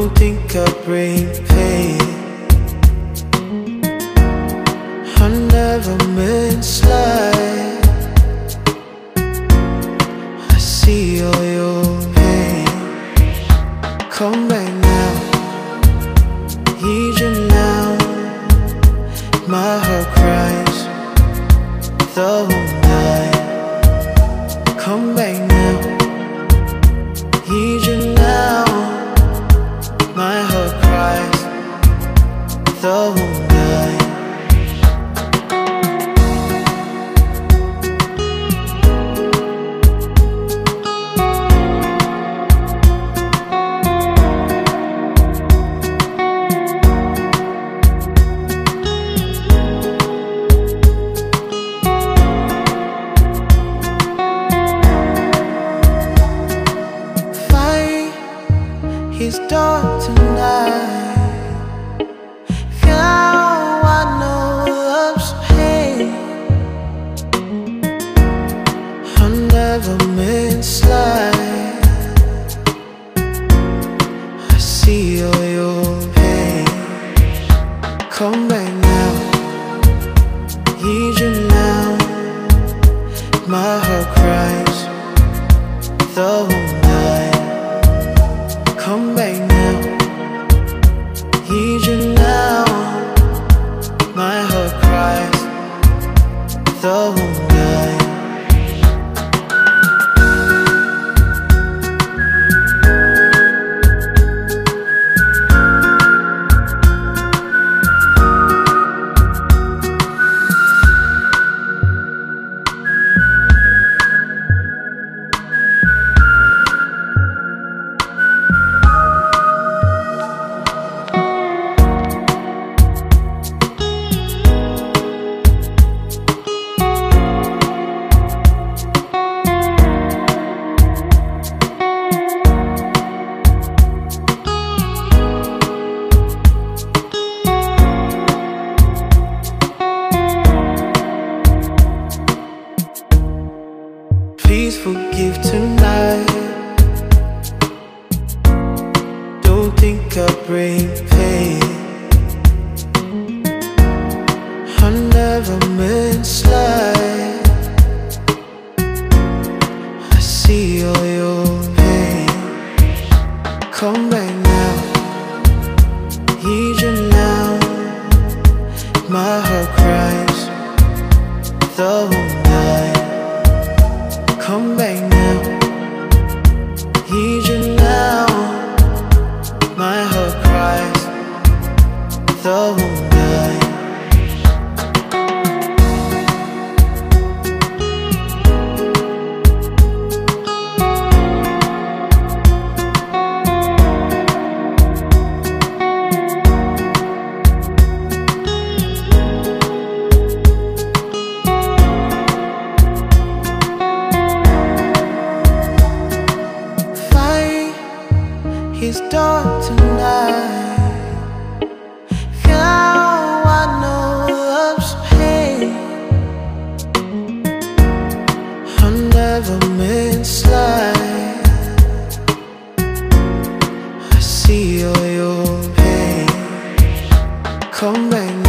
Don't think I bring pain. I never meant slide. I see all your pain. Come back now, need you now. My heart cries the whole night. Come back now, need you now. My heart cries the whole night. It's dark tonight. Now I know love's pain. I never meant slide. I see all your pain. Come back now, need you now. My heart cries the whole night. Come back now, need you now. My heart cries the whole night. Please forgive tonight. Don't think I bring pain. I never meant slide. I see all your pain. Come back now, need you now. My heart cries the whole night. Come back now, need you now. My heart cries the whole night. It's dark tonight. Now I know love's pain. I never meant slide. I see all your pain. Come back